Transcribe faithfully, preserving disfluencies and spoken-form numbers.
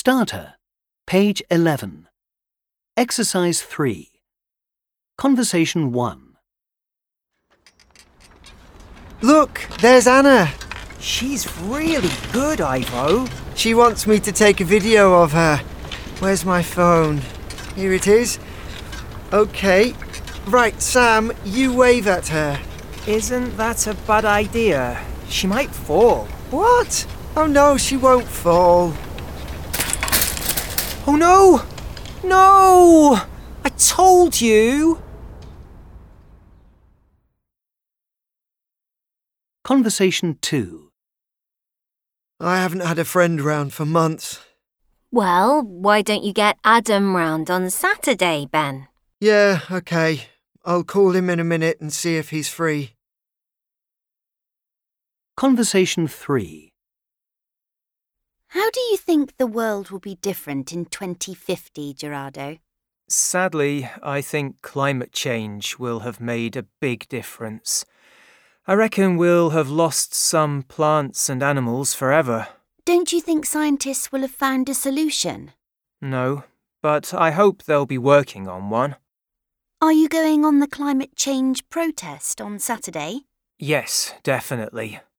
Starter, page eleven. Exercise three. Conversation one. Look, there's Anna. She's really good, Ivo. She wants me to take a video of her. Where's my phone? Here it is. Okay. Right, Sam, you wave at her. Isn't that a bad idea? She might fall. What? Oh no, she won't fall. Oh no! No! I told you! Conversation two. I haven't had a friend round for months. Well, why don't you get Adam round on Saturday, Ben? Yeah, okay. I'll call him in a minute and see if he's free. Conversation three. How do you think the world will be different in twenty fifty, Gerardo? Sadly, I think climate change will have made a big difference. I reckon we'll have lost some plants and animals forever. Don't you think scientists will have found a solution? No, but I hope they'll be working on one. Are you going on the climate change protest on Saturday? Yes, definitely.